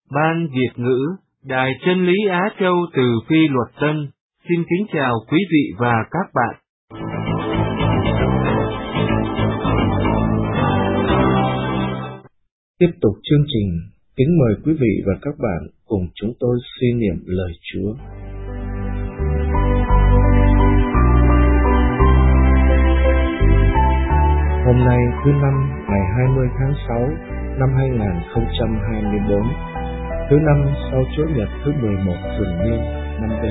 Ban Việt ngữ, Đài Chân lý Á Châu từ Phi Luật Tân, xin kính chào quý vị và các bạn. Tiếp tục chương trình, kính mời quý vị và các bạn cùng chúng tôi suy niệm lời Chúa. Hôm nay thứ Năm ngày 20 tháng 6 năm 2024, thứ Năm sau Chúa Nhật thứ 11 thường niên năm B.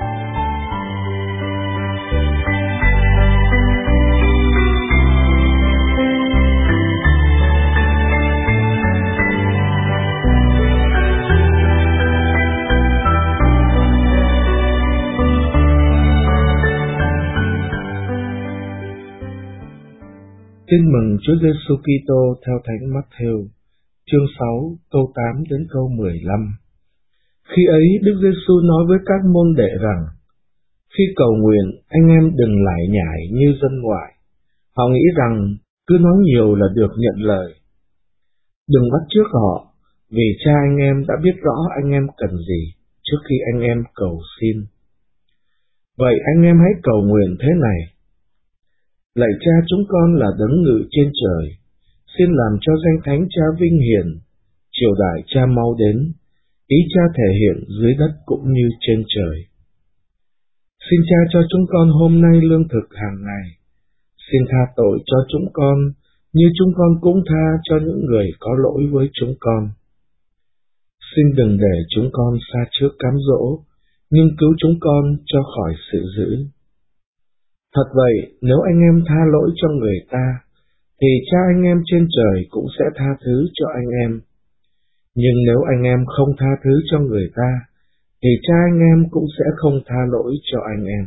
Tin mừng Chúa Giêsu Kitô theo Thánh Matthew, chương 6, câu 8 đến câu 15. Khi ấy, Đức Giêsu nói với các môn đệ rằng: khi cầu nguyện, anh em đừng lải nhải như dân ngoại. Họ nghĩ rằng cứ nói nhiều là được nhận lời. Đừng bắt chước họ, vì Cha anh em đã biết rõ anh em cần gì trước khi anh em cầu xin. Vậy anh em hãy cầu nguyện thế này: lạy Cha chúng con là đấng ngự trên trời, xin làm cho danh thánh Cha vinh hiển, triều đại Cha mau đến, ý Cha thể hiện dưới đất cũng như trên trời. Xin Cha cho chúng con hôm nay lương thực hàng ngày, xin tha tội cho chúng con như chúng con cũng tha cho những người có lỗi với chúng con. Xin đừng để chúng con sa trước cám dỗ, nhưng cứu chúng con cho khỏi sự dữ. Thật vậy, nếu anh em tha lỗi cho người ta, thì Cha anh em trên trời cũng sẽ tha thứ cho anh em. Nhưng nếu anh em không tha thứ cho người ta, thì Cha anh em cũng sẽ không tha lỗi cho anh em.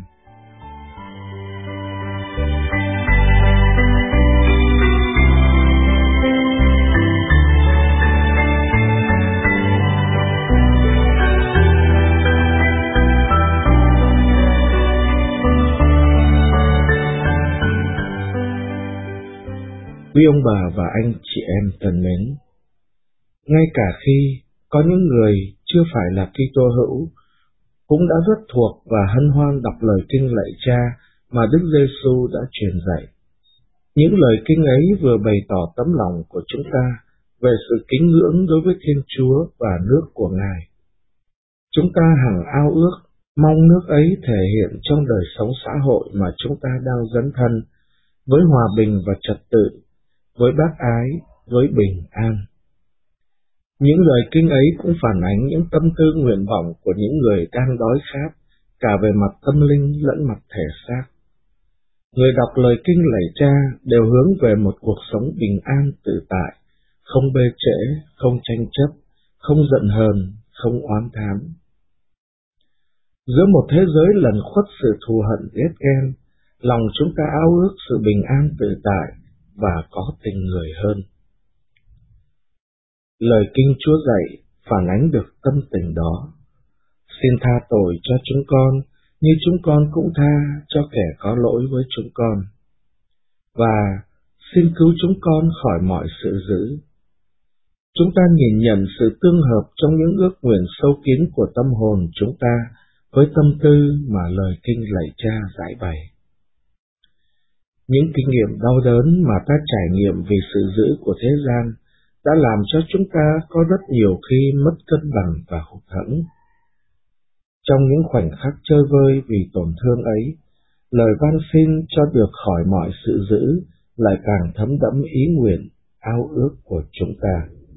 Quý ông bà và anh chị em thân mến, ngay cả khi có những người chưa phải là Kitô hữu cũng đã rất thuộc và hân hoan đọc lời kinh lạy Cha mà Đức Giêsu đã truyền dạy. Những lời kinh ấy vừa bày tỏ tấm lòng của chúng ta về sự kính ngưỡng đối với Thiên Chúa và nước của Ngài. Chúng ta hằng ao ước, mong nước ấy thể hiện trong đời sống xã hội mà chúng ta đang dấn thân, với hòa bình và trật tự, với bác ái, với bình an. Những lời kinh ấy cũng phản ánh những tâm tư nguyện vọng của những người đang đói khát, cả về mặt tâm linh lẫn mặt thể xác. Người đọc lời kinh lạy Cha đều hướng về một cuộc sống bình an tự tại, không bê trễ, không tranh chấp, không giận hờn, không oán thán. Giữa một thế giới lẩn khuất sự thù hận ghét ghen, lòng chúng ta ao ước sự bình an tự tại và có tình người hơn. Lời kinh Chúa dạy phản ánh được tâm tình đó. Xin tha tội cho chúng con như chúng con cũng tha cho kẻ có lỗi với chúng con. Và xin cứu chúng con khỏi mọi sự dữ. Chúng ta nhìn nhận sự tương hợp trong những ước nguyện sâu kín của tâm hồn chúng ta với tâm tư mà lời kinh lạy Cha giải bày. Những kinh nghiệm đau đớn mà ta trải nghiệm vì sự dữ của thế gian đã làm cho chúng ta có rất nhiều khi mất cân bằng và hụt hẫng. Trong những khoảnh khắc chơi vơi vì tổn thương ấy, lời van xin cho được khỏi mọi sự dữ lại càng thấm đẫm ý nguyện, ao ước của chúng ta.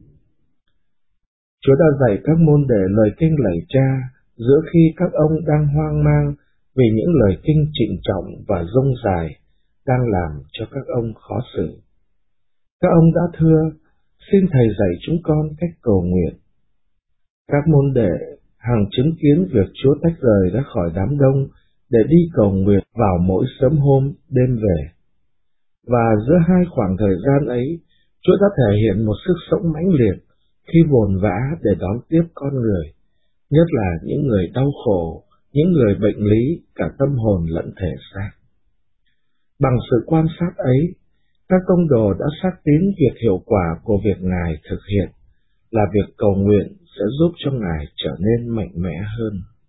Chúa đã dạy các môn đệ lời kinh lạy Cha giữa khi các ông đang hoang mang vì những lời kinh trịnh trọng và dông dài đang làm cho các ông khó xử. Các ông đã thưa: xin Thầy dạy chúng con cách cầu nguyện. Các môn đệ hằng chứng kiến việc Chúa tách rời ra khỏi đám đông để đi cầu nguyện vào mỗi sớm hôm, đêm về. Và giữa hai khoảng thời gian ấy, Chúa đã thể hiện một sức sống mãnh liệt khi vồn vã để đón tiếp con người, nhất là những người đau khổ, những người bệnh lý, cả tâm hồn lẫn thể xác. Bằng sự quan sát ấy, các tông đồ đã xác tín việc hiệu quả của việc Ngài thực hiện là việc cầu nguyện sẽ giúp cho Ngài trở nên mạnh mẽ hơn.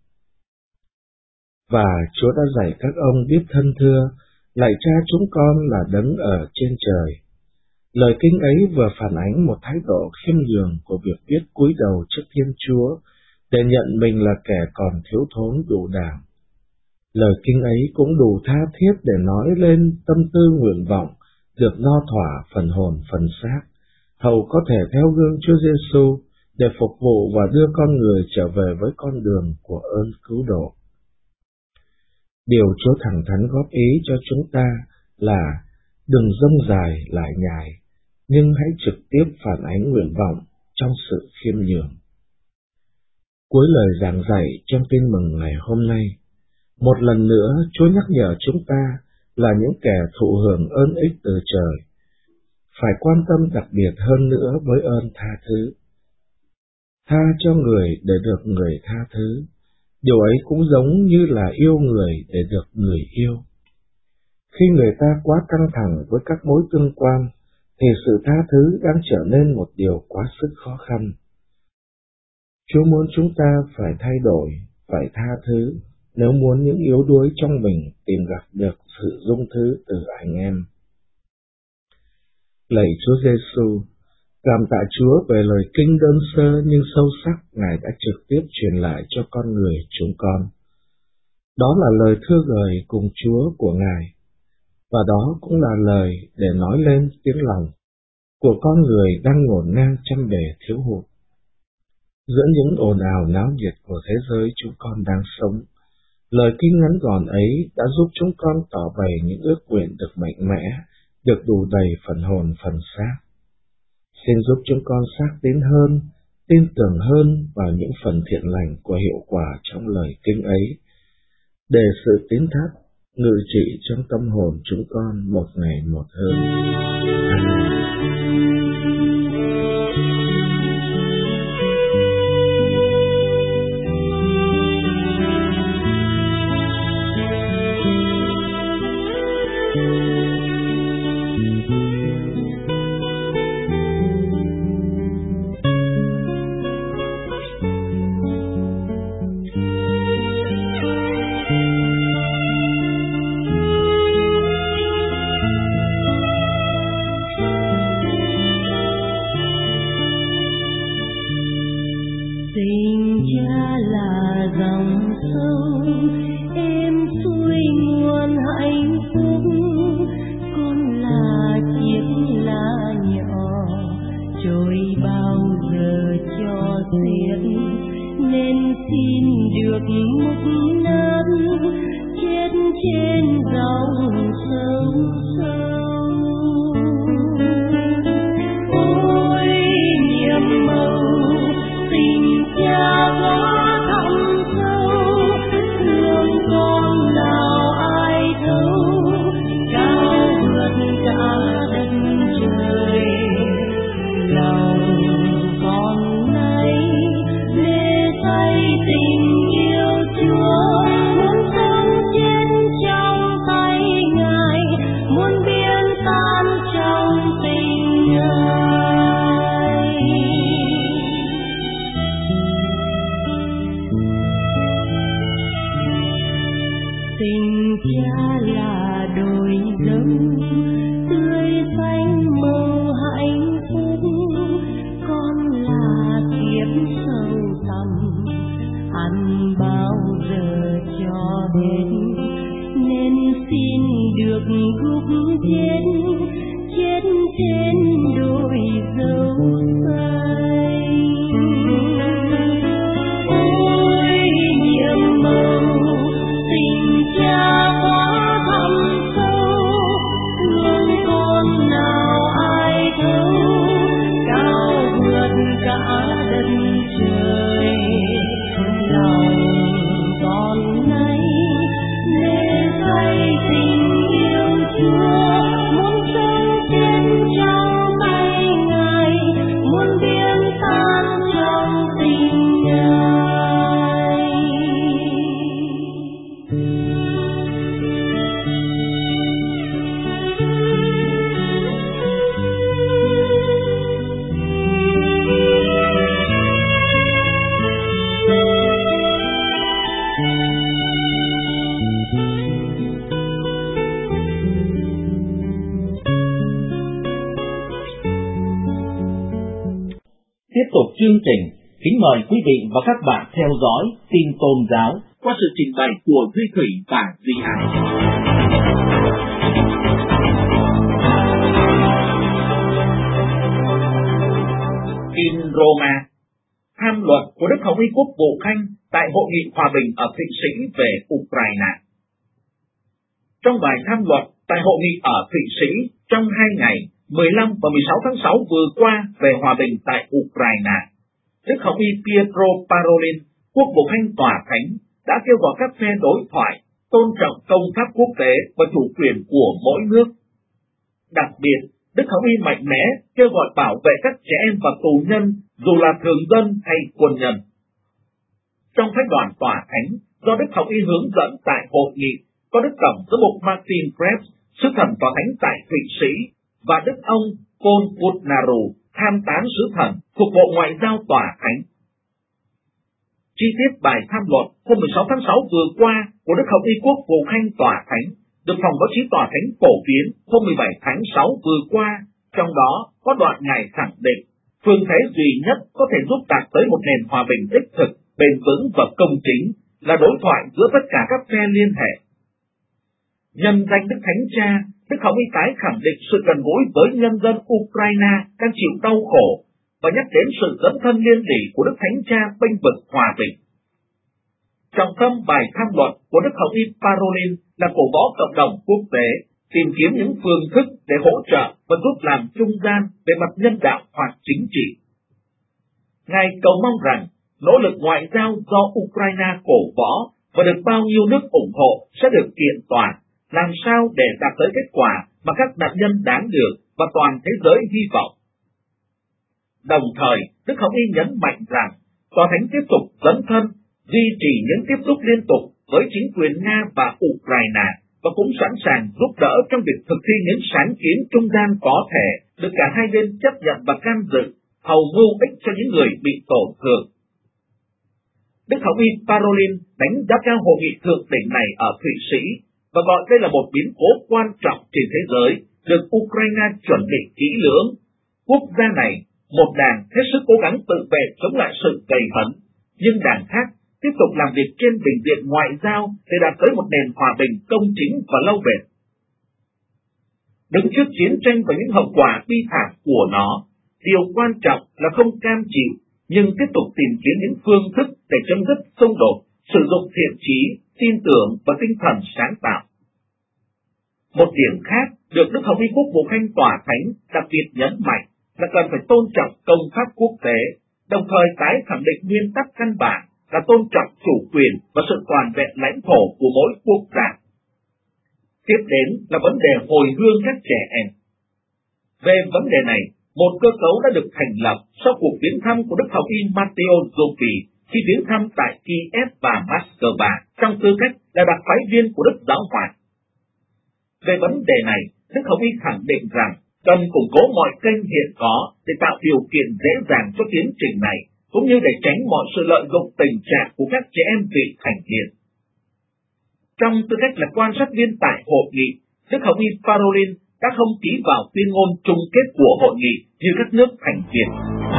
Và Chúa đã dạy các ông biết thân thưa, lạy Cha chúng con là đấng ở trên trời. Lời kinh ấy vừa phản ánh một thái độ khiêm nhường của việc biết cúi đầu trước Thiên Chúa để nhận mình là kẻ còn thiếu thốn đủ đảm. Lời kinh ấy cũng đủ tha thiết để nói lên tâm tư nguyện vọng được no thỏa phần hồn phần xác, hầu có thể theo gương Chúa Giêsu để phục vụ và đưa con người trở về với con đường của ơn cứu độ. Điều Chúa thẳng thắn góp ý cho chúng ta là đừng dông dài lải nhải, nhưng hãy trực tiếp phản ánh nguyện vọng trong sự khiêm nhường. Cuối lời giảng dạy trong Tin mừng ngày hôm nay, một lần nữa Chúa nhắc nhở chúng ta là những kẻ thụ hưởng ơn ích từ trời, phải quan tâm đặc biệt hơn nữa với ơn tha thứ. Tha cho người để được người tha thứ, điều ấy cũng giống như là yêu người để được người yêu. Khi người ta quá căng thẳng với các mối tương quan, thì sự tha thứ đang trở nên một điều quá sức khó khăn. Chúa muốn chúng ta phải thay đổi, phải tha thứ, nếu muốn những yếu đuối trong mình tìm gặp được sự dung thứ từ anh em. Lạy Chúa Giêsu, cảm tạ Chúa về lời kinh đơn sơ nhưng sâu sắc Ngài đã trực tiếp truyền lại cho con người chúng con. Đó là lời thưa gợi cùng Chúa của Ngài, và đó cũng là lời để nói lên tiếng lòng của con người đang ngổn ngang trăm bề thiếu hụt. Giữa những ồn ào náo nhiệt của thế giới chúng con đang sống, lời kinh ngắn gọn ấy đã giúp chúng con tỏ bày những ước nguyện được mạnh mẽ, được đủ đầy phần hồn phần xác. Xin giúp chúng con xác tín hơn, tin tưởng hơn vào những phần thiện lành của hiệu quả trong lời kinh ấy, để sự tín thác ngự trị trong tâm hồn chúng con một ngày một hơn. Amen. Tình Cha là dòng sông êm xuôi nguồn hạnh phúc, con là chiếc lá nhỏ trôi bao giờ cho xiết, nên xin được múc nát chết trên dòng sông sâu. Ôi niềm màu tình Cha quá thẳm sâu, thương con nào ai thấu, cao vượt cả đất trời. Lòng con nay lê say tình yêu Chúa, muốn sống chết trong tay Ngài, muốn biến tan trong tình Ngài. Tình Cha là đồi giống tươi xanh màu hạnh phúc, con là kiếp sâu thẳm ăn bao giờ cho hết, nên xin được gục chết chết trên đồi dấu xanh. Ôi nhiệm màu tình Cha quá thẳm sâu, thương con nào ai thấu, cao vượt cả đất trời. Lòng con nay lê say tình yêu Chúa, muốn sống chết trong tay Ngài, muốn biến tan trong tình Ngài. tục chương trình, kính mời quý vị và các bạn theo dõi tin tôn giáo qua sự trình bày của Duy Thủy và Duy Hải. Tin Roma. Tham luận của Đức Hồng Y Quốc vụ Khanh tại Hội nghị Hòa bình ở Thụy Sĩ về Ukraine. Trong bài tham luận tại hội nghị ở Thụy Sĩ trong 2 ngày 15 và 16 tháng 6 vừa qua về hòa bình tại Ukraine, Đức Hồng Y Pietro Parolin, Quốc vụ Khanh Tòa Thánh, đã kêu gọi các phe đối thoại tôn trọng công pháp quốc tế và chủ quyền của mỗi nước. Đặc biệt, Đức Hồng Y mạnh mẽ kêu gọi bảo vệ các trẻ em và tù nhân, dù là thường dân hay quân nhân. Trong phái đoàn Tòa Thánh do Đức Hồng Y hướng dẫn tại hội nghị, có Đức Tổng giám mục Martin Krebs, sứ thần Tòa Thánh tại Thụy Sĩ, và Đức ông Paul Budnaru, tham tán sứ thần thuộc Bộ Ngoại giao Tòa Thánh. Chi tiết bài tham luận hôm 16 tháng 6 vừa qua của Đức Hồng Y Quốc vụ Khanh Tòa Thánh được Phòng Báo chí Tòa Thánh phổ biến hôm 17 tháng 6 vừa qua, trong đó có đoạn Ngài khẳng định phương thế duy nhất có thể giúp đạt tới một nền hòa bình đích thực, bền vững và công chính là đối thoại giữa tất cả các phe liên hệ. Nhân danh Đức Thánh Cha, Đức Hồng Y tái khẳng định sự gần gũi với nhân dân Ukraine đang chịu đau khổ và nhắc đến sự dấn thân liên đỉ của Đức Thánh Cha bênh vực hòa bình. Trọng tâm bài tham luận của Đức Hồng Y Parolin là cổ võ cộng đồng quốc tế, tìm kiếm những phương thức để hỗ trợ và giúp làm trung gian về mặt nhân đạo hoặc chính trị. Ngài cầu mong rằng nỗ lực ngoại giao do Ukraine cổ võ và được bao nhiêu nước ủng hộ sẽ được kiện toàn, làm sao để đạt tới kết quả mà các nạn nhân đáng được và toàn thế giới hy vọng. Đồng thời, Đức Hồng Y nhấn mạnh rằng Tòa Thánh tiếp tục dấn thân, duy trì những tiếp xúc liên tục với chính quyền Nga và Ukraine và cũng sẵn sàng giúp đỡ trong việc thực thi những sáng kiến trung gian có thể được cả hai bên chấp nhận và can dự, hầu mưu ích cho những người bị tổn thương. Đức Hồng Y Parolin đánh giá cao hội nghị thượng đỉnh này ở Thụy Sĩ và gọi đây là một biến cố quan trọng trên thế giới được Ukraine chuẩn bị kỹ lưỡng. Quốc gia này, một đảng hết sức cố gắng tự vệ chống lại sự cầy hấn, nhưng đảng khác tiếp tục làm việc trên bình diện ngoại giao để đạt tới một nền hòa bình công chính và lâu bền. Đứng trước chiến tranh và những hậu quả bi thảm của nó, điều quan trọng là không cam chịu, nhưng tiếp tục tìm kiếm những phương thức để chấm dứt xung đột, sử dụng thiện chí, tin tưởng và tinh thần sáng tạo. Một điểm khác được Đức Hồng Y Quốc vụ Khanh Tòa Thánh đặc biệt nhấn mạnh là cần phải tôn trọng công pháp quốc tế, đồng thời tái khẳng định nguyên tắc căn bản là tôn trọng chủ quyền và sự toàn vẹn lãnh thổ của mỗi quốc gia. Tiếp đến là vấn đề hồi hương các trẻ em. Về vấn đề này, một cơ cấu đã được thành lập sau cuộc viếng thăm của Đức Hồng Y Matteo Zuppi khi viếng thăm tại Kiev và Moscow trong tư cách là đặc phái viên của Đức Giáo Hoàng. Về vấn đề này, Đức Hồng Y khẳng định rằng cần củng cố mọi kênh hiện có để tạo điều kiện dễ dàng cho tiến trình này, cũng như để tránh mọi sự lợi dụng tình trạng của các trẻ em vị thành niên. Trong tư cách là quan sát viên tại hội nghị, Đức Hồng Y Parolin đã không ký vào tuyên ngôn chung kết của hội nghị như các nước thành viên.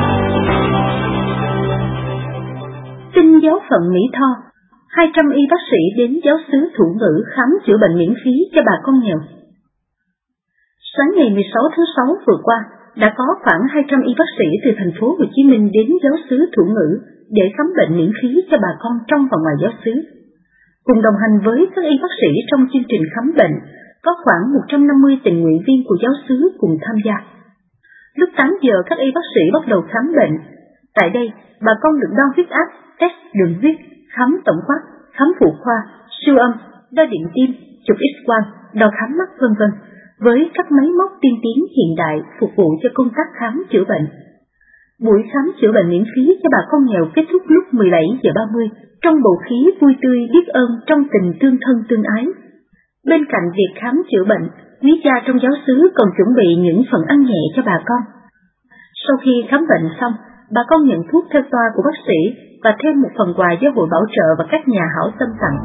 Tin giáo phận Mỹ Tho, 200 y bác sĩ đến giáo xứ Thủ Ngữ khám chữa bệnh miễn phí cho bà con nghèo. Sáng ngày 16 tháng 6 vừa qua, đã có khoảng 200 y bác sĩ từ thành phố Hồ Chí Minh đến giáo xứ Thủ Ngữ để khám bệnh miễn phí cho bà con trong và ngoài giáo xứ. Cùng đồng hành với các y bác sĩ trong chương trình khám bệnh, có khoảng 150 tình nguyện viên của giáo xứ cùng tham gia. Lúc 8 giờ các y bác sĩ bắt đầu khám bệnh. Tại đây, bà con được đo huyết áp, test đường huyết, khám tổng quát, khám phụ khoa, siêu âm, đo điện tim, chụp X-quang, đo khám mắt v.v. với các máy móc tiên tiến hiện đại phục vụ cho công tác khám chữa bệnh. Buổi khám chữa bệnh miễn phí cho bà con nghèo kết thúc lúc 17 giờ 30 trong bầu khí vui tươi biết ơn trong tình tương thân tương ái. Bên cạnh việc khám chữa bệnh, quý cha trong giáo xứ còn chuẩn bị những phần ăn nhẹ cho bà con. Sau khi khám bệnh xong, bà con nhận thuốc theo toa của bác sĩ và thêm một phần quà do hội bảo trợ và các nhà hảo tâm tặng.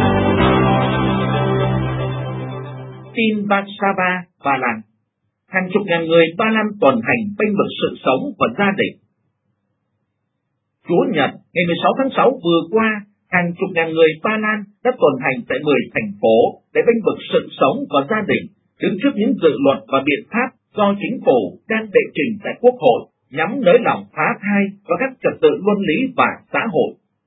Tin Warszawa, Ba Lan. Hàng chục ngàn người Ba Lan tuần hành bênh vực sự sống và gia đình. Chúa Nhật, ngày 16 tháng 6 vừa qua, hàng chục ngàn người Ba Lan đã tuần hành tại 10 thành phố để bênh vực sự sống và gia đình, đứng trước những dự luật và biện pháp do chính phủ đang đệ trình tại Quốc hội nhắm nới lỏng phá thai và các trật tự luân lý và xã hội.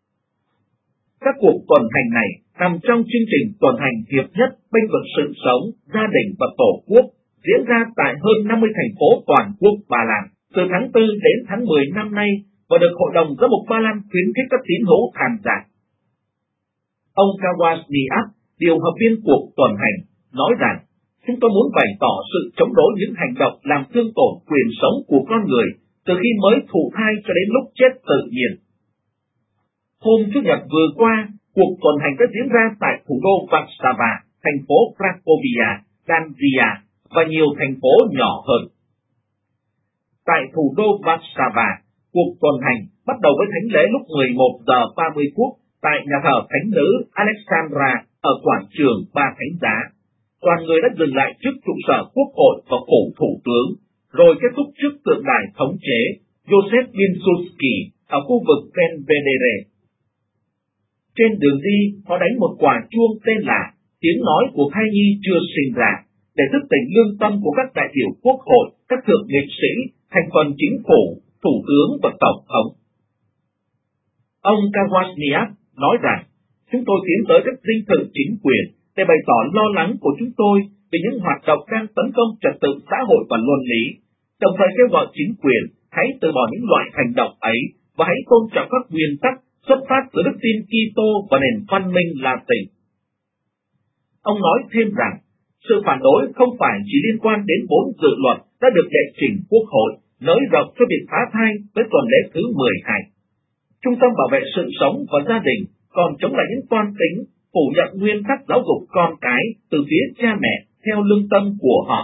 Các cuộc tuần hành này nằm trong chương trình tuần hành hiệp nhất bênh vực sự sống, gia đình và Tổ quốc diễn ra tại hơn 50 thành phố toàn quốc Ba Lan từ tháng 4 đến tháng 10 năm nay và được Hội đồng Giám mục Ba Lan khuyến khích các tín hữu tham gia. Ông Kawasniak, điều hợp viên cuộc tuần hành, nói rằng chúng tôi muốn bày tỏ sự chống đối những hành động làm thương tổn quyền sống của con người từ khi mới thụ thai cho đến lúc chết tự nhiên. Hôm Chủ nhật vừa qua, cuộc tuần hành đã diễn ra tại thủ đô Warszawa, thành phố Cracovia, Gdańsk và nhiều thành phố nhỏ hơn. Tại thủ đô Warszawa, cuộc tuần hành bắt đầu với thánh lễ lúc 11 giờ 30 phút tại nhà thờ Thánh nữ Alexandra ở quảng trường Ba Thánh Giá. Đoàn người đã dừng lại trước trụ sở Quốc hội và phủ Thủ tướng, rồi kết thúc trước tượng đài thống chế Joseph Piłsudski ở khu vực Belvedere. Trên đường đi, họ đánh một quả chuông tên là tiếng nói của thai nhi chưa sinh ra, để thức tỉnh lương tâm của các đại biểu Quốc hội, các thượng nghị sĩ, thành phần chính phủ, thủ tướng và tổng thống. Ông Kawasniak nói rằng, chúng tôi tiến tới các dinh thự chính quyền để bày tỏ lo lắng của chúng tôi về những hoạt động đang tấn công trật tự xã hội và luân lý, đồng thời kêu gọi chính quyền hãy từ bỏ những loại hành động ấy và hãy tôn trọng các nguyên tắc xuất phát từ đức tin Kitô và nền văn minh Latin. Ông nói thêm rằng, sự phản đối không phải chỉ liên quan đến 4 dự luật đã được đệ trình Quốc hội nới rộng cho việc phá thai tới tuần lễ thứ 12. Trung tâm bảo vệ sự sống và gia đình còn chống lại những toan tính phủ nhận nguyên tắc giáo dục con cái từ phía cha mẹ theo lương tâm của họ.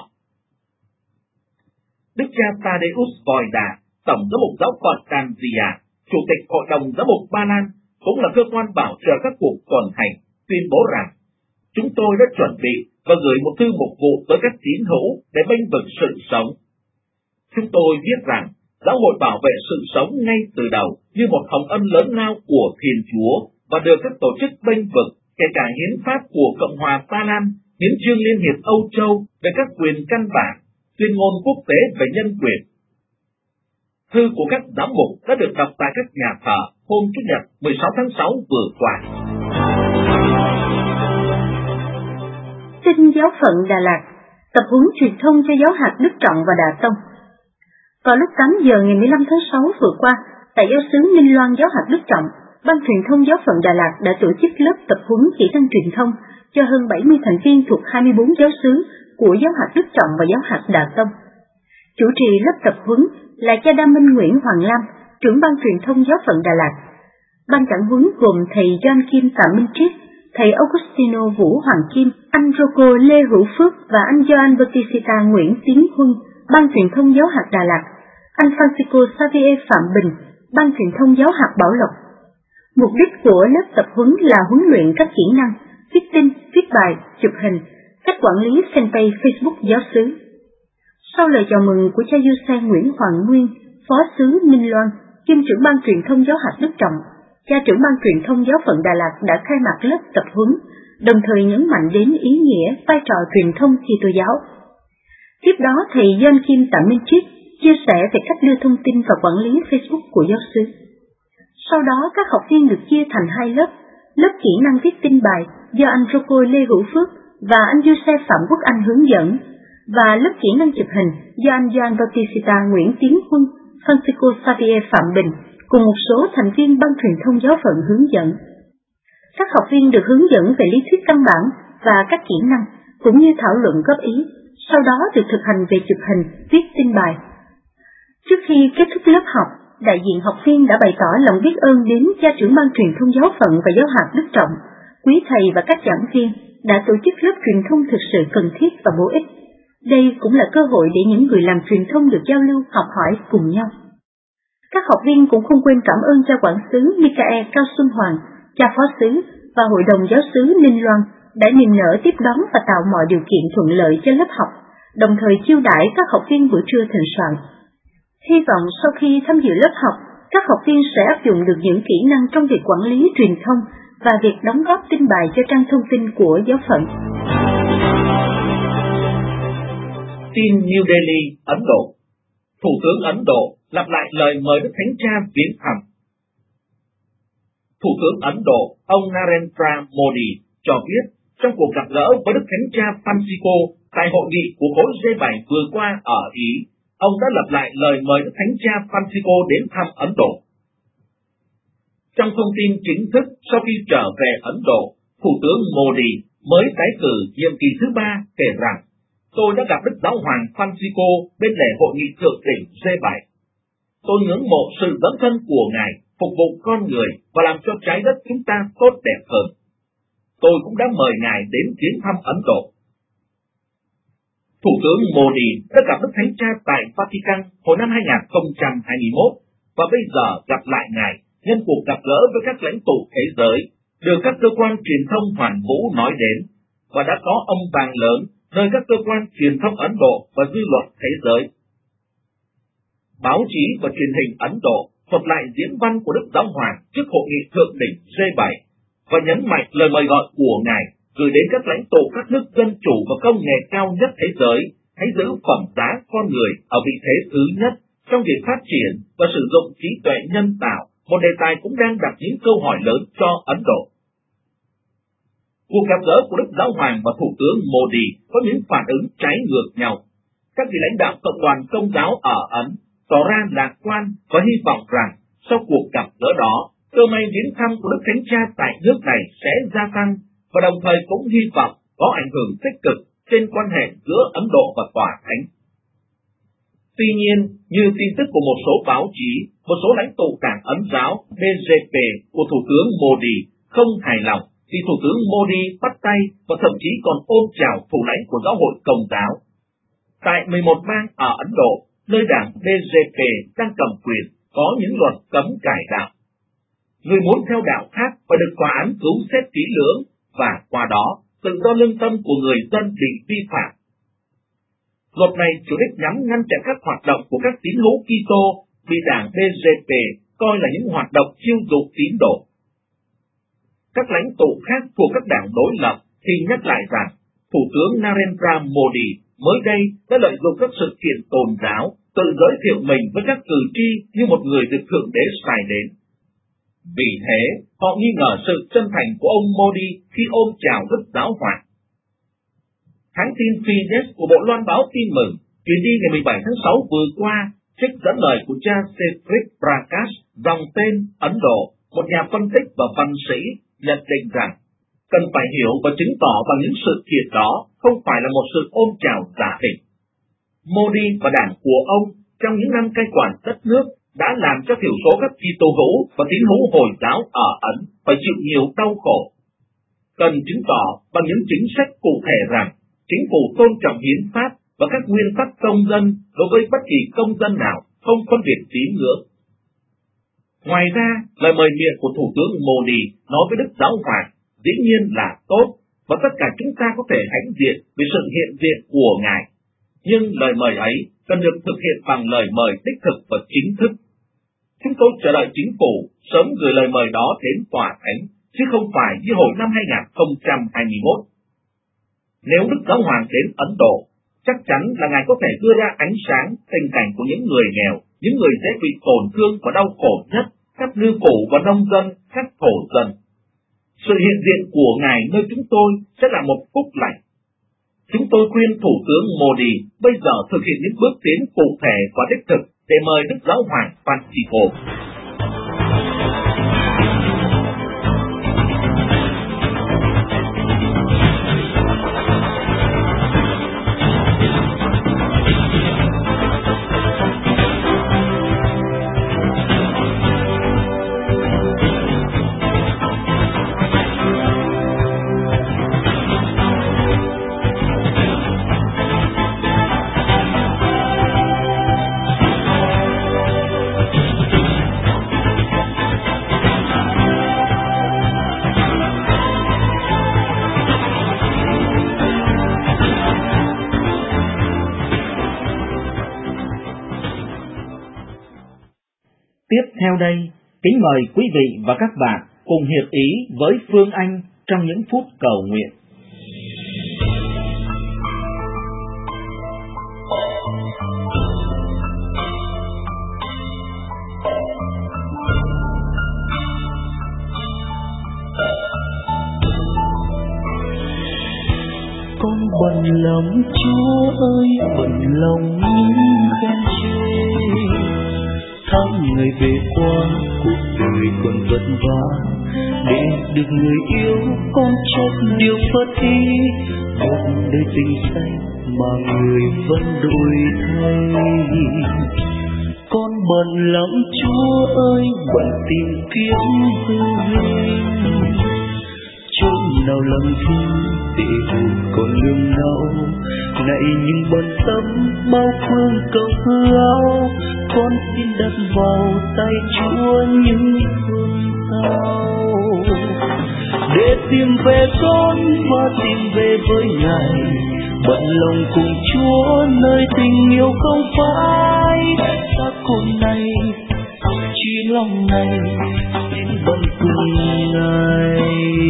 Đức cha Tadeusz Wojda, Tổng giám mục giáo phận Gdańsk, Chủ tịch Hội đồng Giám mục Ba Lan, cũng là cơ quan bảo trợ các cuộc tuần hành, tuyên bố rằng chúng tôi đã chuẩn bị và gửi một thư mục vụ tới các tín hữu để bênh vực sự sống. Chúng tôi viết rằng giáo hội bảo vệ sự sống ngay từ đầu như một hồng ân lớn lao của Thiên Chúa và được các tổ chức bênh vực, kể cả hiến pháp của Cộng hòa Ba Lan, hiến chương Liên hiệp Âu Châu về các quyền căn bản, tuyên ngôn quốc tế về nhân quyền. Thư của các giám mục đã được đọc tại các nhà thờ hôm Chủ nhật 16 tháng 6 vừa qua. Tin giáo phận Đà Lạt, tập huấn truyền thông cho giáo hạt Đức Trọng và Đà Tông. Vào lúc 8 giờ ngày 15 tháng 6 vừa qua, tại giáo xứ Ninh Loan giáo hạt Đức Trọng, Ban truyền thông giáo phận Đà Lạt đã tổ chức lớp tập huấn kỹ năng truyền thông cho hơn 70 thành viên thuộc 24 giáo xứ của giáo hạt Đức Trọng và giáo hạt Đà Tông. Chủ trì lớp tập huấn là cha Đa Minh Nguyễn Hoàng Lam, trưởng ban truyền thông giáo phận Đà Lạt. Ban giảng huấn gồm thầy John Kim Tạ Minh Triết, thầy Augustino Vũ Hoàng Kim, anh Rocco Lê Hữu Phước và anh Gioan Bautista Nguyễn Tiến Huân, ban truyền thông giáo hạt Đà Lạt, anh Francisco Xavier Phạm Bình, ban truyền thông giáo hạt Bảo Lộc. Mục đích của lớp tập huấn là huấn luyện các kỹ năng viết tin, viết bài, chụp hình, cách quản lý fanpage Facebook giáo xứ. Sau lời chào mừng của cha Du Xe Nguyễn Hoàng Nguyên, phó xứ Ninh Loan, kiêm trưởng ban truyền thông giáo hạt Đức Trọng, cha trưởng ban truyền thông giáo phận Đà Lạt đã khai mạc lớp tập huấn, đồng thời nhấn mạnh đến ý nghĩa vai trò truyền thông Kitô giáo. Tiếp đó, thầy John Kim Tạ Minh Triết chia sẻ về cách đưa thông tin và quản lý Facebook của giáo xứ. Sau đó, các học viên được chia thành 2 lớp, lớp kỹ năng viết tin bài do anh Rocco Lê Hữu Phước và anh Du Xe Phạm Quốc Anh hướng dẫn, và lớp kỹ năng chụp hình do anh Gioan Bautista Nguyễn Tiến Huân, Francisco Xavier Phạm Bình cùng một số thành viên ban truyền thông giáo phận hướng dẫn. Các học viên được hướng dẫn về lý thuyết căn bản và các kỹ năng, cũng như thảo luận góp ý, sau đó được thực hành về chụp hình, viết tin bài. Trước khi kết thúc lớp học, đại diện học viên đã bày tỏ lòng biết ơn đến cha trưởng ban truyền thông giáo phận và giáo hạt Đức Trọng, quý thầy và các giảng viên đã tổ chức lớp truyền thông thực sự cần thiết và bổ ích. Đây cũng là cơ hội để những người làm truyền thông được giao lưu, học hỏi cùng nhau. Các học viên cũng không quên cảm ơn cha quản xứ Michael Cao Xuân Hoàng, cha phó xứ và hội đồng giáo xứ Ninh Loan đã niềm nở tiếp đón và tạo mọi điều kiện thuận lợi cho lớp học, đồng thời chiêu đãi các học viên bữa trưa thịnh soạn. Hy vọng sau khi tham dự lớp học, các học viên sẽ áp dụng được những kỹ năng trong việc quản lý truyền thông và việc đóng góp tin bài cho trang thông tin của giáo phận. Tin New Delhi, Ấn Độ. Thủ tướng Ấn Độ lặp lại lời mời Đức Thánh Cha viếng thăm. Thủ tướng Ấn Độ, ông Narendra Modi, cho biết trong cuộc gặp gỡ với Đức Thánh Cha Francisco tại hội nghị của khối G7 vừa qua ở Ý, ông đã lặp lại lời mời Đức Thánh Cha Francisco đến thăm Ấn Độ. Trong thông tin chính thức sau khi trở về Ấn Độ, Thủ tướng Modi mới tái cử nhiệm kỳ thứ 3 kể rằng: "Tôi đã gặp Đức Giáo hoàng Francisco bên lề hội nghị thượng đỉnh G7. Tôi ngưỡng mộ sự dấn thân của Ngài phục vụ con người và làm cho trái đất chúng ta tốt đẹp hơn. Tôi cũng đã mời Ngài đến viếng thăm Ấn Độ." Thủ tướng Modi đã gặp Đức Thánh Cha tại Vatican hồi năm 2021 và bây giờ gặp lại Ngài nhân cuộc gặp gỡ với các lãnh tụ thế giới, được các cơ quan truyền thông hoàn vũ nói đến, và đã có âm vang lớn nơi các cơ quan truyền thông Ấn Độ và dư luận thế giới. Báo chí và truyền hình Ấn Độ thuật lại diễn văn của Đức Giáo hoàng trước hội nghị thượng đỉnh G7 và nhấn mạnh lời mời gọi của Ngài gửi đến các lãnh tụ các nước dân chủ và công nghệ cao nhất thế giới hãy giữ phẩm giá con người ở vị thế thứ nhất trong việc phát triển và sử dụng trí tuệ nhân tạo, một đề tài cũng đang đặt những câu hỏi lớn cho Ấn Độ. Cuộc gặp gỡ của Đức Giáo hoàng và Thủ tướng Modi có những phản ứng trái ngược nhau. Các vị lãnh đạo Cộng đoàn Công giáo ở Ấn tỏ ra lạc quan và hy vọng rằng sau cuộc gặp gỡ đó, cơ may viếng thăm của Đức Thánh Cha tại nước này sẽ gia tăng, và đồng thời cũng hy vọng có ảnh hưởng tích cực trên quan hệ giữa Ấn Độ và Tòa Thánh. Tuy nhiên, như tin tức của một số báo chí, một số lãnh tụ đảng Ấn giáo BJP của Thủ tướng Modi không hài lòng vì Thủ tướng Modi bắt tay và thậm chí còn ôm chào thủ lãnh của giáo hội Công giáo. Tại 11 bang ở Ấn Độ, nơi đảng BJP đang cầm quyền, có những luật cấm cải đạo. Người muốn theo đạo khác phải được tòa án cứu xét kỹ lưỡng, và qua đó, tự do lương tâm của người dân bị vi phạm. Luật này chủ đích nhằm ngăn chặn các hoạt động của các tín hữu Kitô bị đảng BJP coi là những hoạt động chiêu dụ tín đồ. Các lãnh tụ khác thuộc các đảng đối lập thì nhắc lại rằng Thủ tướng Narendra Modi mới đây đã lợi dụng các sự kiện tôn giáo tự giới thiệu mình với các cử tri như một người được Thượng Đế sai đến. Vì thế, họ nghi ngờ sự chân thành của ông Modi khi ôm chào Đức Giáo hoàng. Hãng tin Fides của Bộ Loan báo tin mừng truyền đi ngày 17 tháng 6 vừa qua trích dẫn lời của cha Cedric Prakash, dòng tên Ấn Độ, một nhà phân tích và văn sĩ, nhận định rằng cần phải hiểu và chứng tỏ bằng những sự kiện đó không phải là một sự ôm chào giả định. Modi và đảng của ông trong những năm cai quản đất nước đã làm cho thiểu số các Kitô hữu và tín hữu Hồi giáo ở Ấn phải chịu nhiều đau khổ. Cần chứng tỏ bằng những chính sách cụ thể rằng chính phủ tôn trọng hiến pháp và các nguyên tắc công dân đối với bất kỳ công dân nào, không phân biệt tín ngưỡng. Ngoài ra, lời mời miệng của Thủ tướng Modi nói với Đức Giáo hoàng dĩ nhiên là tốt, và tất cả chúng ta có thể hãnh diện về sự hiện diện của Ngài. Nhưng lời mời ấy cần được thực hiện bằng lời mời đích thực và chính thức. Chúng tôi chờ đợi chính phủ sớm gửi lời mời đó đến Tòa Thánh, chứ không phải như hồi năm 2021. Nếu Đức Giáo hoàng đến Ấn Độ, chắc chắn là Ngài có thể đưa ra ánh sáng tình cảnh của những người nghèo, những người dễ bị tổn thương và đau khổ nhất, các ngư phủ và nông dân, các thổ dân. Sự hiện diện của Ngài nơi chúng tôi sẽ là một phúc lành. Chúng tôi khuyên Thủ tướng Modi bây giờ thực hiện những bước tiến cụ thể và đích thực để mời Đức Giáo hoàng Francisco. Tiếp theo đây, kính mời quý vị và các bạn cùng hiệp ý với Phương Anh trong những phút cầu nguyện. Con bận lòng Chúa ơi, bận lòng những khen chê. Tháng ngày về qua, cuộc đời còn vất vả. Để được người yêu, con chót điều phật ý. Một đời tình say mà người vẫn đổi thay. Con bận lắm Chúa ơi, bận tìm kiếm hư vinh. Chốn nào lặng thinh để hồn còn lương đau. Này những bận tâm bao phương cầu hứa, con xin đặt vào tay Chúa những cơn đau. Để tìm về con và tìm về với Ngài, bận lòng cùng Chúa nơi tình yêu không phai. Ta cùng này chỉ lòng này xin bận cùng Ngài.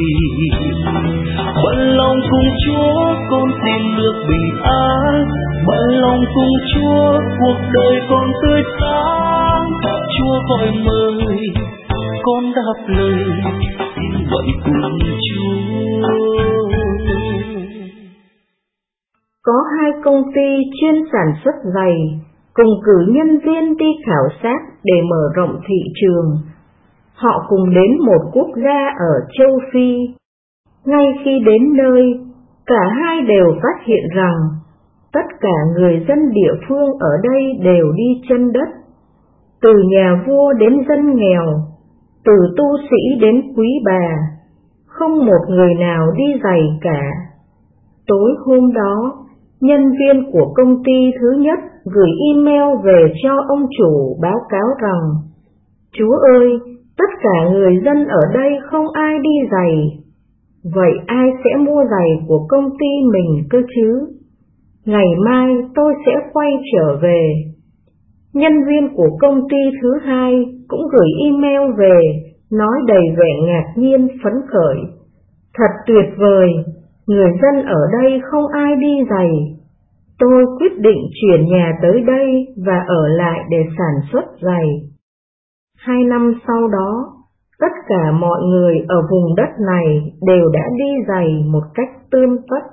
Bận lòng cùng Chúa con tìm được bình an. Bận lòng cùng Chúa cuộc đời con tươi sáng. Chúa gọi mời con đáp lời xin bận cùng Chúa. Có hai công ty chuyên sản xuất giày cùng cử nhân viên đi khảo sát để mở rộng thị trường. Họ cùng đến một quốc gia ở châu Phi. Ngay khi đến nơi, cả hai đều phát hiện rằng tất cả người dân địa phương ở đây đều đi chân đất. Từ nhà vua đến dân nghèo, từ tu sĩ đến quý bà, không một người nào đi giày cả. Tối hôm đó, nhân viên của công ty thứ nhất gửi email về cho ông chủ báo cáo rằng: Chúa ơi, tất cả người dân ở đây không ai đi giày. Vậy ai sẽ mua giày của công ty mình cơ chứ? Ngày mai tôi sẽ quay trở về. Nhân viên của công ty thứ hai cũng gửi email về, nói đầy vẻ ngạc nhiên phấn khởi: Thật tuyệt vời, người dân ở đây không ai đi giày. Tôi quyết định chuyển nhà tới đây và ở lại để sản xuất giày. 2 năm sau đó, tất cả mọi người ở vùng đất này đều đã đi giày một cách tươm tất.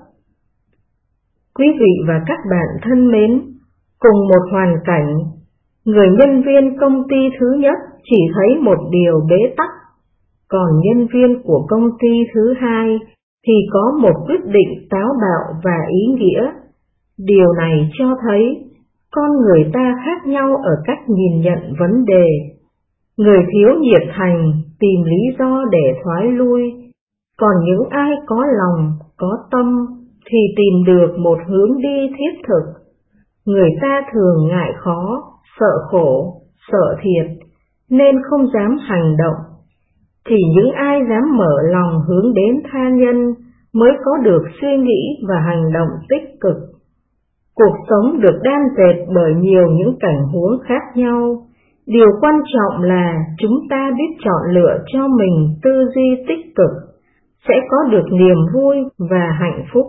Quý vị và các bạn thân mến, cùng một hoàn cảnh, người nhân viên công ty thứ nhất chỉ thấy một điều bế tắc, còn nhân viên của công ty thứ hai thì có một quyết định táo bạo và ý nghĩa. Điều này cho thấy con người ta khác nhau ở cách nhìn nhận vấn đề. Người thiếu nhiệt thành tìm lý do để thoái lui, còn những ai có lòng, có tâm thì tìm được một hướng đi thiết thực. Người ta thường ngại khó, sợ khổ, sợ thiệt, nên không dám hành động. Chỉ những ai dám mở lòng hướng đến tha nhân mới có được suy nghĩ và hành động tích cực. Cuộc sống được đan dệt bởi nhiều những cảnh huống khác nhau. Điều quan trọng là chúng ta biết chọn lựa cho mình tư duy tích cực, sẽ có được niềm vui và hạnh phúc.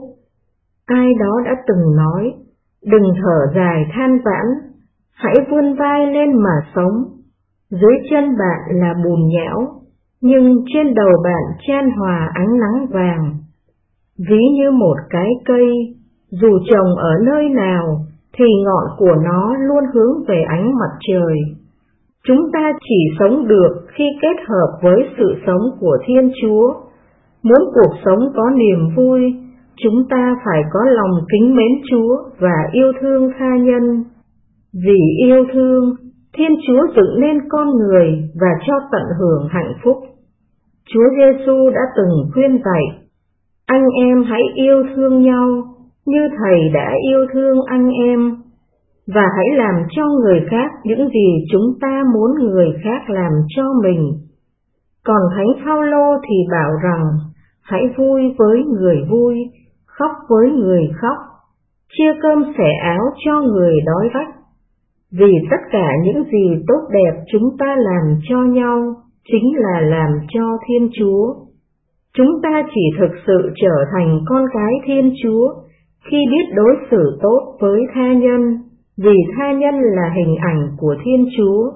Ai đó đã từng nói, đừng thở dài than vãn, hãy vươn vai lên mà sống. Dưới chân bạn là bùn nhão, nhưng trên đầu bạn chan hòa ánh nắng vàng. Ví như một cái cây, dù trồng ở nơi nào thì ngọn của nó luôn hướng về ánh mặt trời. Chúng ta chỉ sống được khi kết hợp với sự sống của Thiên Chúa. Muốn cuộc sống có niềm vui, chúng ta phải có lòng kính mến Chúa và yêu thương tha nhân. Vì yêu thương, Thiên Chúa dựng nên con người và cho tận hưởng hạnh phúc. Chúa Giêsu đã từng khuyên dạy: anh em hãy yêu thương nhau như Thầy đã yêu thương anh em, và hãy làm cho người khác những gì chúng ta muốn người khác làm cho mình. Còn Thánh Phaolô thì bảo rằng hãy vui với người vui, khóc với người khóc, chia cơm sẻ áo cho người đói rách. Vì tất cả những gì tốt đẹp chúng ta làm cho nhau chính là làm cho Thiên Chúa. Chúng ta chỉ thực sự trở thành con cái Thiên Chúa khi biết đối xử tốt với tha nhân, vì tha nhân là hình ảnh của Thiên Chúa.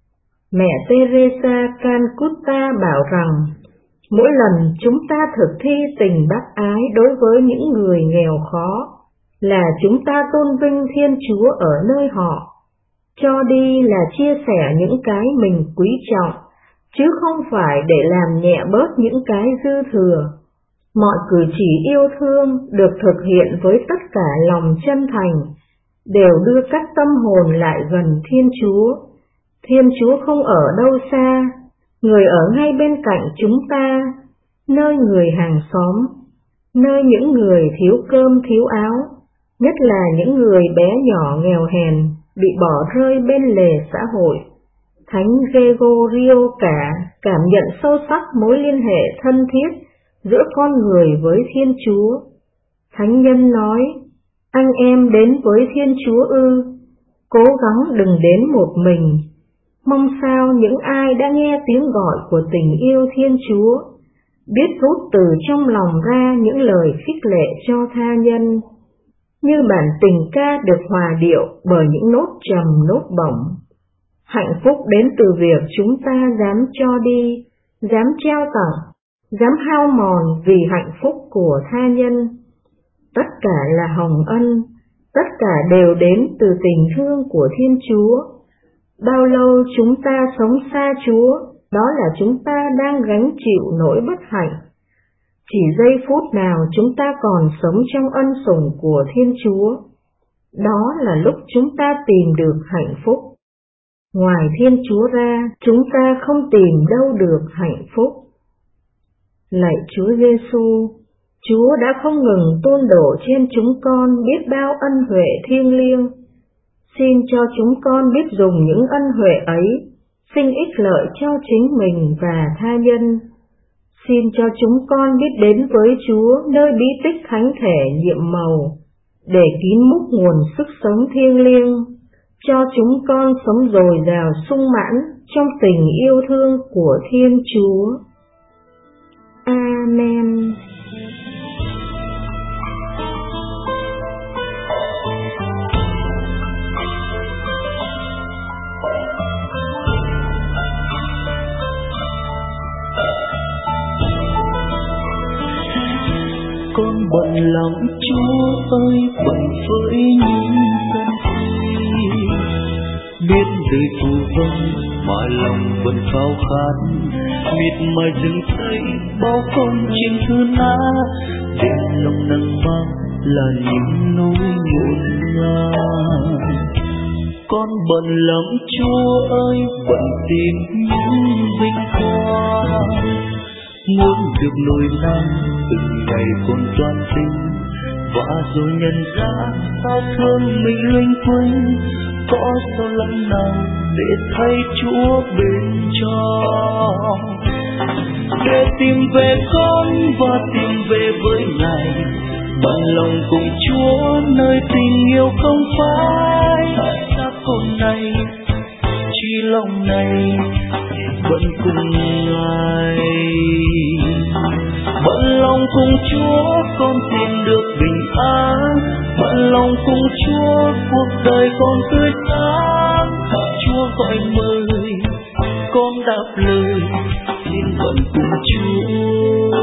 Mẹ Teresa Calcutta bảo rằng, mỗi lần chúng ta thực thi tình bác ái đối với những người nghèo khó, là chúng ta tôn vinh Thiên Chúa ở nơi họ. Cho đi là chia sẻ những cái mình quý trọng, chứ không phải để làm nhẹ bớt những cái dư thừa. Mọi cử chỉ yêu thương được thực hiện với tất cả lòng chân thành, đều đưa các tâm hồn lại gần Thiên Chúa. Thiên Chúa không ở đâu xa, Người ở ngay bên cạnh chúng ta, nơi người hàng xóm, nơi những người thiếu cơm thiếu áo, nhất là những người bé nhỏ nghèo hèn, bị bỏ rơi bên lề xã hội. Thánh Gregorio cảm nhận sâu sắc mối liên hệ thân thiết giữa con người với Thiên Chúa. Thánh nhân nói, anh em đến với Thiên Chúa ư, cố gắng đừng đến một mình. Mong sao những ai đã nghe tiếng gọi của tình yêu Thiên Chúa, biết rút từ trong lòng ra những lời khích lệ cho tha nhân, như bản tình ca được hòa điệu bởi những nốt trầm nốt bổng. Hạnh phúc đến từ việc chúng ta dám cho đi, dám trao tặng, dám hao mòn vì hạnh phúc của tha nhân. Tất cả là hồng ân, tất cả đều đến từ tình thương của Thiên Chúa. Bao lâu chúng ta sống xa Chúa, đó là chúng ta đang gánh chịu nỗi bất hạnh. Chỉ giây phút nào chúng ta còn sống trong ân sủng của Thiên Chúa, đó là lúc chúng ta tìm được hạnh phúc. Ngoài Thiên Chúa ra, chúng ta không tìm đâu được hạnh phúc. Lạy Chúa Giêsu, Chúa đã không ngừng tuôn đổ trên chúng con biết bao ân huệ thiêng liêng. Xin cho chúng con biết dùng những ân huệ ấy, sinh ích lợi cho chính mình và tha nhân. Xin cho chúng con biết đến với Chúa nơi bí tích thánh thể nhiệm màu, để kín múc nguồn sức sống thiêng liêng, cho chúng con sống dồi dào sung mãn trong tình yêu thương của Thiên Chúa. Amen. Con bận lòng Chúa ơi, bận với những dân thi, biết đời phù vân mà lòng vẫn khao khát, miệt mài rừng cây bao công trình thư ná, để lòng nặng bao là những nỗi nhộn nhạo. Con bận lòng Chúa ơi, bận tìm những vinh quang, muốn được nổi năng từng ngày con toan tính, và rồi nhận ra sao thương mình linh quanh, có sao lắm nào để thấy Chúa bên trong, để tìm về con và tìm về với Ngài, bằng lòng cùng Chúa nơi tình yêu không phai. Xác hồn này chỉ lòng này vẫn cùng Ngài, bận lòng cùng Chúa con tìm được bình an, bận lòng cùng Chúa cuộc đời con tươi sáng. Chúa gọi mời con đáp lời, xin bận cùng Chúa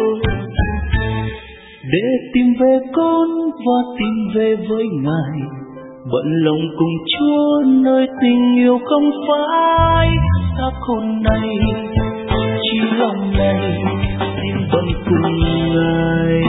để tìm về con và tìm về với Ngài, bận lòng cùng Chúa nơi tình yêu không phai. Xác hồn này chỉ lòng này xin bận cùng Ngài,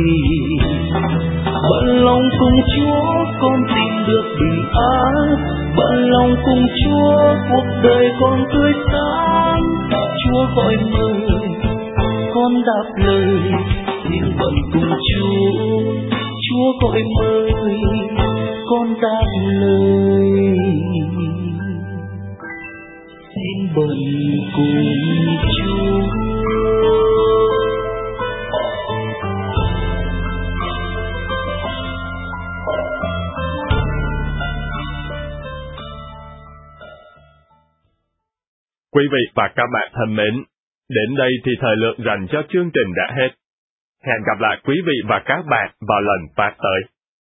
bận lòng cùng Chúa con tìm được bình an, bận lòng cùng Chúa cuộc đời con tươi sáng. Chúa gọi mời con đáp lời, xin bận cùng Chúa. Chúa gọi mời con đáp lời, xin bận cùng Chúa. Quý vị và các bạn thân mến, đến đây thì thời lượng dành cho chương trình đã hết. Hẹn gặp lại quý vị và các bạn vào lần phát tới.